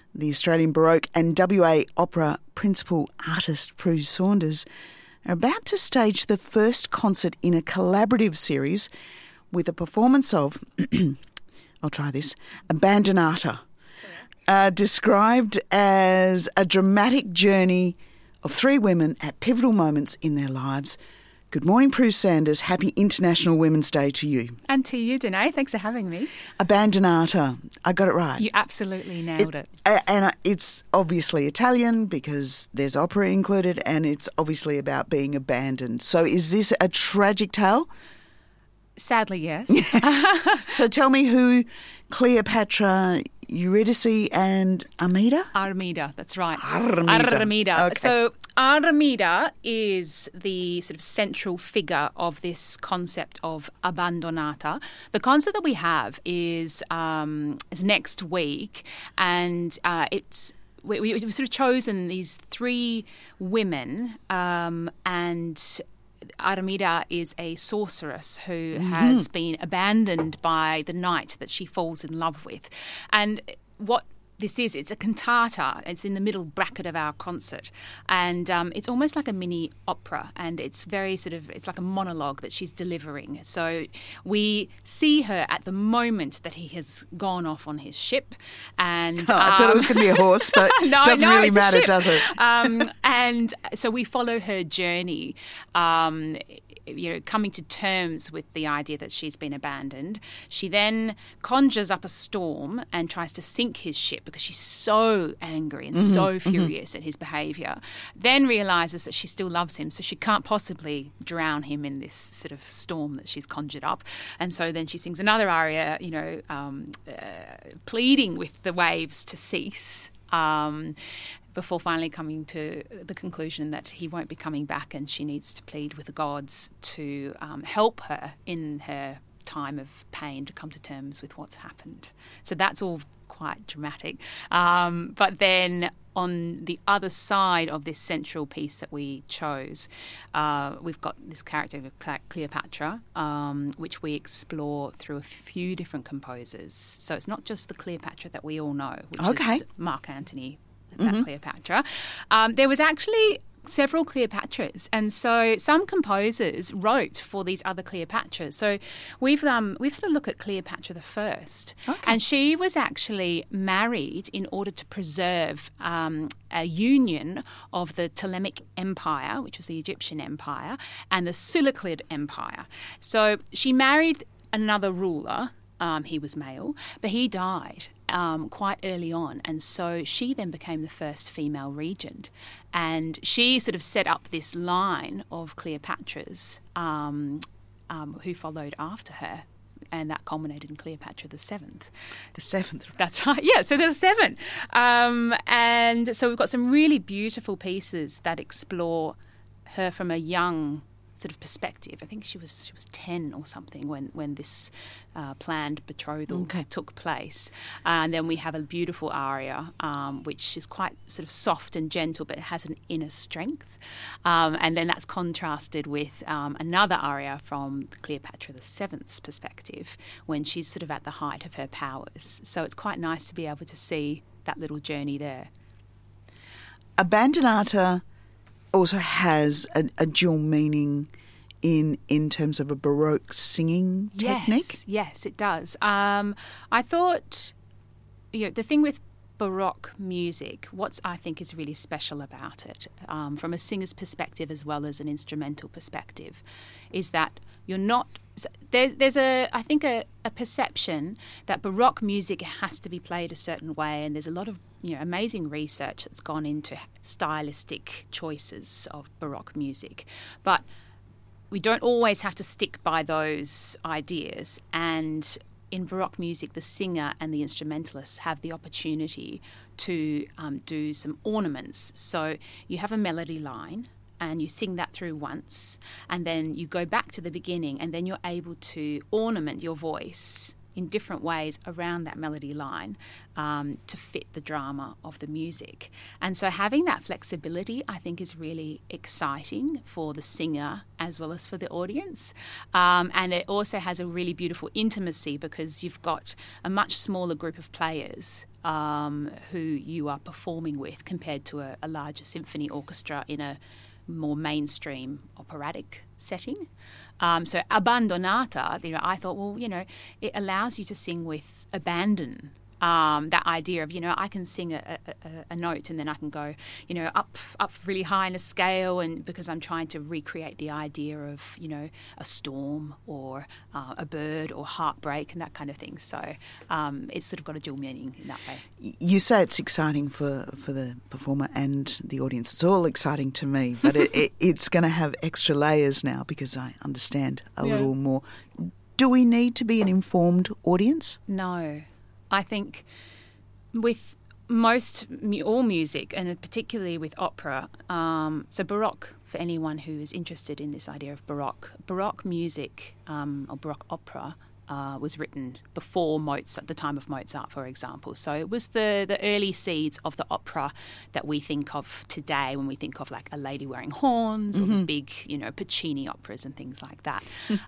the Australian Baroque and WA Opera principal artist Prue Saunders are about to stage the first concert in a collaborative series with a performance of, I'll try this, Abbandonata, described as a dramatic journey of three women at pivotal moments in their lives. Good morning, Prue Saunders. Happy International Women's Day to you. And to you, Danae. Thanks for having me. Abbandonata. I got it right. You absolutely nailed it. And it's obviously Italian because there's opera included, and it's obviously about being abandoned. So is this a tragic tale? Sadly, yes. So tell me who Cleopatra, Eurydice and Armida, that's right. Armida. Okay. So Armida is the sort of central figure of this concept of Abbandonata. The concert that we have is next week, and we've sort of chosen these three women, and Armida is a sorceress who has been abandoned by the knight that she falls in love with. And what this is, it's a cantata. It's in the middle bracket of our concert. And it's almost like a mini opera. And it's very it's like a monologue that she's delivering. So we see her at the moment that he has gone off on his ship. And I thought it was going to be a horse, but no, doesn't really matter, does it? And so we follow her journey, coming to terms with the idea that she's been abandoned. She then conjures up a storm and tries to sink his ship because she's so angry and so furious at his behaviour. Then realises that she still loves him, so she can't possibly drown him in this sort of storm that she's conjured up. And so then she sings another aria, pleading with the waves to cease. Before finally coming to the conclusion that he won't be coming back and she needs to plead with the gods to help her in her time of pain to come to terms with what's happened. So that's all quite dramatic. But then on the other side of this central piece that we chose, we've got this character of Cleopatra, which we explore through a few different composers. So it's not just the Cleopatra that we all know, which is Mark Antony. Cleopatra. There was actually several Cleopatras, and so some composers wrote for these other Cleopatras. So we've had a look at Cleopatra the First, and she was actually married in order to preserve a union of the Ptolemaic Empire, which was the Egyptian Empire, and the Seleucid Empire. So she married another ruler. He was male, but he died quite early on, and so she then became the first female regent, and she sort of set up this line of Cleopatras who followed after her, and that culminated in Cleopatra the Seventh. The seventh. That's right. Yeah, so there were seven, and so we've got some really beautiful pieces that explore her from a young sort of perspective. I think she was 10 or something when this planned betrothal took place. And then we have a beautiful aria, which is quite sort of soft and gentle, but it has an inner strength. And then that's contrasted with another aria from Cleopatra the Seventh's perspective, when she's sort of at the height of her powers. So it's quite nice to be able to see that little journey there. Abbandonata also has a dual meaning in terms of a Baroque singing technique? Yes, it does. I thought, the thing with Baroque music, I think is really special about it, from a singer's perspective as well as an instrumental perspective, is that you're not... There's a perception that Baroque music has to be played a certain way, and there's a lot of amazing research that's gone into stylistic choices of Baroque music. But we don't always have to stick by those ideas. And in Baroque music, the singer and the instrumentalists have the opportunity to do some ornaments. So you have a melody line, and you sing that through once, and then you go back to the beginning, and then you're able to ornament your voice in different ways around that melody line to fit the drama of the music. And so having that flexibility, I think, is really exciting for the singer as well as for the audience. And it also has a really beautiful intimacy because you've got a much smaller group of players who you are performing with compared to a larger symphony orchestra in a more mainstream operatic setting. So Abbandonata, I thought, well, it allows you to sing with abandon. That idea of, I can sing a note and then I can go, up really high in a scale, and because I'm trying to recreate the idea of, a storm or a bird or heartbreak and that kind of thing. So it's sort of got a dual meaning in that way. You say it's exciting for the performer and the audience. It's all exciting to me, but it's going to have extra layers now because I understand a little more. Do we need to be an informed audience? No. I think with all music, and particularly with opera, so Baroque, for anyone who is interested in this idea of Baroque music or Baroque opera was written before Mozart, the time of Mozart, for example. So it was the early seeds of the opera that we think of today when we think of like A Lady Wearing Horns or the big, Puccini operas and things like that.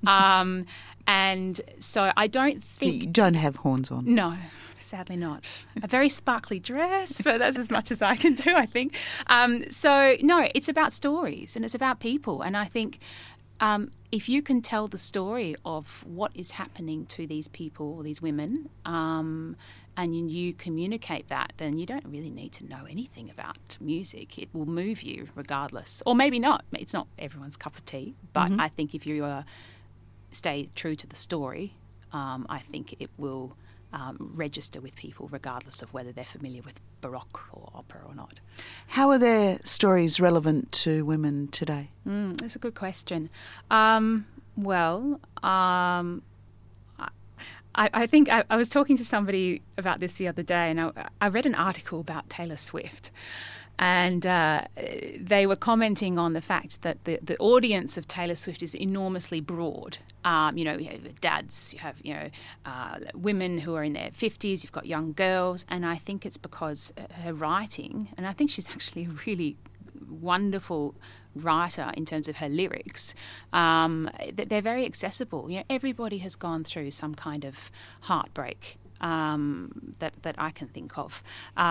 And so I don't think... You don't have horns on? No, sadly not. A very sparkly dress, but that's as much as I can do, I think. So, no, it's about stories and it's about people. And I think if you can tell the story of what is happening to these people, these women, and you communicate that, then you don't really need to know anything about music. It will move you regardless. Or maybe not. It's not everyone's cup of tea. But I think if you stay true to the story, I think it will register with people regardless of whether they're familiar with Baroque or opera or not. How are their stories relevant to women today? That's a good question. I think I was talking to somebody about this the other day, and I read an article about Taylor Swift. And they were commenting on the fact that the audience of Taylor Swift is enormously broad. You have dads, you have, women who are in their 50s, you've got young girls. And I think it's because her writing, and I think she's actually a really wonderful writer in terms of her lyrics, they're very accessible. Everybody has gone through some kind of heartbreak that I can think of.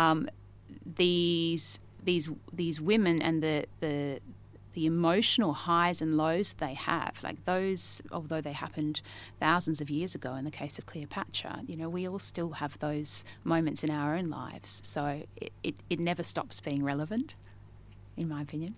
These women and the emotional highs and lows they have, like those, although they happened thousands of years ago in the case of Cleopatra, we all still have those moments in our own lives. So it never stops being relevant, in my opinion.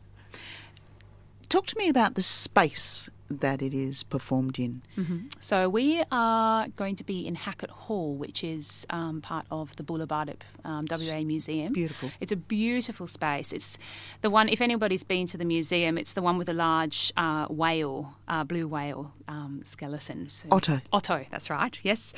Talk to me about the space that it is performed in. So we are going to be in Hackett Hall, which is part of the Boulevard WA Museum. Beautiful. It's a beautiful space. It's the one, if anybody's been to the museum, it's the one with a large whale, blue whale skeleton. So Otto, that's right, yes.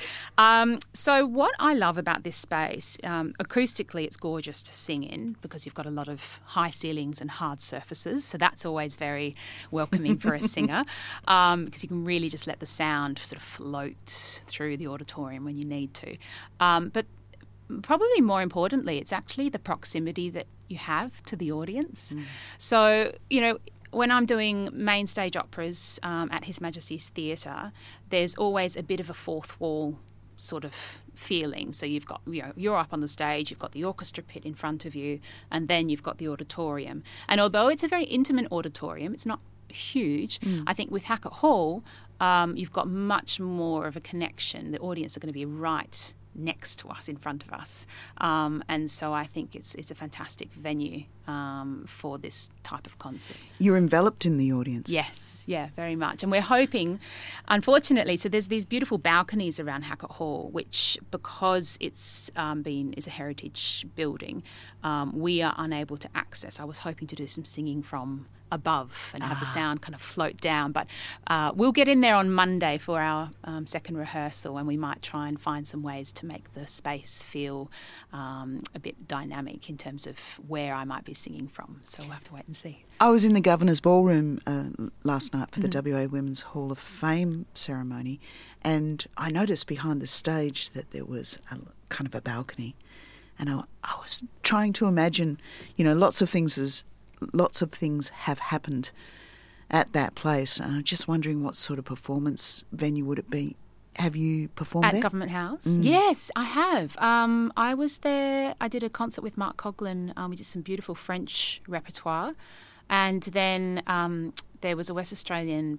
So what I love about this space, acoustically it's gorgeous to sing in because you've got a lot of high ceilings and hard surfaces, so that's always very welcoming for a singer. Because you can really just let the sound sort of float through the auditorium when you need to. But probably more importantly, it's actually the proximity that you have to the audience. So, when I'm doing main stage operas at His Majesty's Theatre, there's always a bit of a fourth wall sort of feeling. So you've got, you're up on the stage, you've got the orchestra pit in front of you, and then you've got the auditorium. And although it's a very intimate auditorium, it's not huge. I think with Hackett Hall, you've got much more of a connection. The audience are going to be right next to us, in front of us, and so I think it's a fantastic venue for this type of concert. You're enveloped in the audience. Yes, yeah, very much. And we're hoping, unfortunately, so there's these beautiful balconies around Hackett Hall, which because it's is a heritage building, we are unable to access. I was hoping to do some singing from above and have the sound kind of float down, but we'll get in there on Monday for our second rehearsal, and we might try and find some ways to make the space feel a bit dynamic in terms of where I might be singing from. So we'll have to wait and see. I was in the Governor's Ballroom last night for the WA Women's Hall of Fame ceremony, and I noticed behind the stage that there was a kind of a balcony, and I was trying to imagine, lots of things have happened at that place, and I'm just wondering what sort of performance venue would it be Have you performed At there? Government House? Yes, I have. I was there. I did a concert with Mark Coughlin. We did some beautiful French repertoire. And then there was a West Australian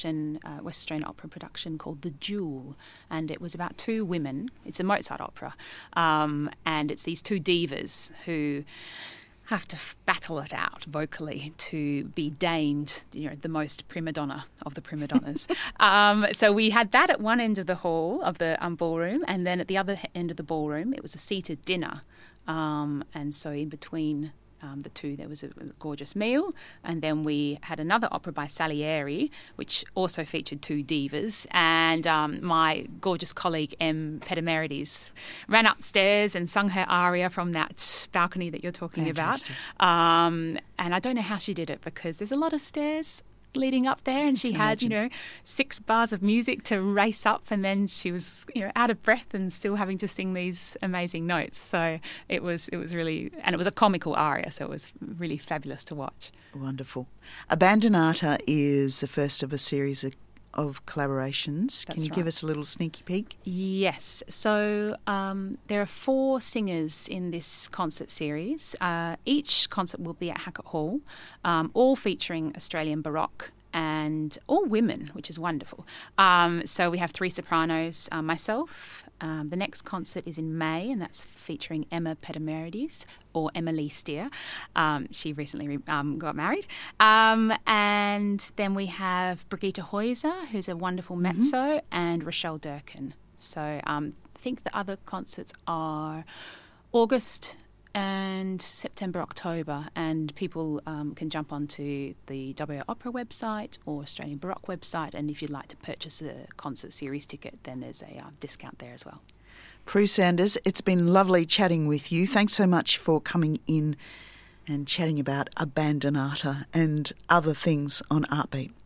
opera production called The Jewel. And it was about two women. It's a Mozart opera. And it's these two divas who have to battle it out vocally to be deigned, the most prima donna of the prima donnas. So we had that at one end of the hall of the ballroom, and then at the other end of the ballroom, it was a seated dinner. And so in between the two, there was a gorgeous meal, and then we had another opera by Salieri, which also featured two divas, and my gorgeous colleague M. Pedimerides ran upstairs and sung her aria from that balcony that you're talking Fantastic. about. And I don't know how she did it, because there's a lot of stairs leading up there, and she had, 6 bars of music to race up, and then she was, out of breath and still having to sing these amazing notes. So it was really, and it was a comical aria, so it was really fabulous to watch. Wonderful. Abbandonata is the first of a series of collaborations. Can That's you give right. us a little sneaky peek? Yes. So there are 4 singers in this concert series. Each concert will be at Hackett Hall, all featuring Australian Baroque and all women, which is wonderful. So we have 3 sopranos, myself. The next concert is in May, and that's featuring Emma Pedimerides, or Emily Steer. She recently got married. And then we have Brigitte Heuser, who's a wonderful mezzo, and Rochelle Durkin. So I think the other concerts are August and September, October, and people can jump onto the WA Opera website or Australian Baroque website, and if you'd like to purchase a concert series ticket, then there's a discount there as well. Prue Sanders, it's been lovely chatting with you. Thanks so much for coming in and chatting about Abbandonata and other things on Artbeat.